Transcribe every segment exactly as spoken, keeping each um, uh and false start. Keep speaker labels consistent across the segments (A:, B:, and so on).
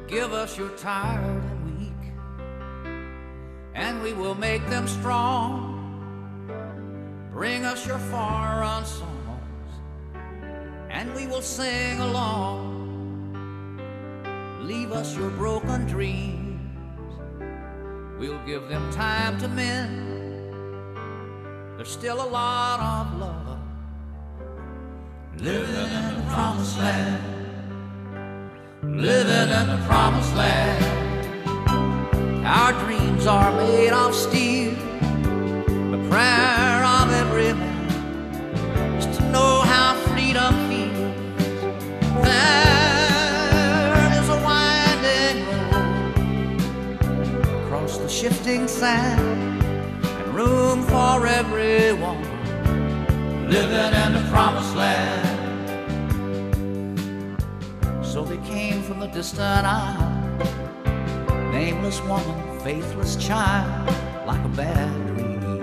A: Give us your tired and weak, and we will make them strong. Bring us your far-run songs, and we will sing along. Leave us your broken dreams, we'll give them time to mend. There's still a lot of love living in the promised land. Living in the promised land. Our dreams are made of steel. The prayer of every man is to know how freedom feels. There is a winding road across the shifting sand, and room for everyone living in the promised land. So they came from the distant isle, nameless woman, faithless child, like a bad dream.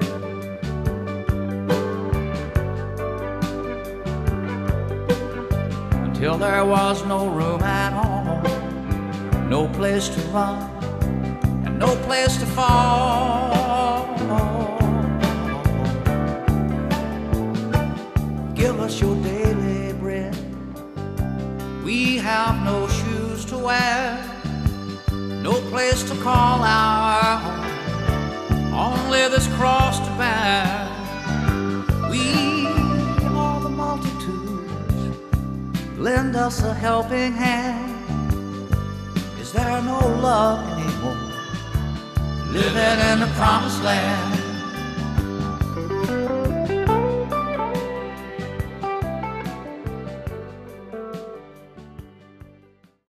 A: Until there was no room at all, no place to run, and no place to fall. Give us your daily bread. We have no shoes to wear, no place to call our home, only this cross to bear. We are the multitudes, lend us a helping hand. Is there no love anymore living in the promised land?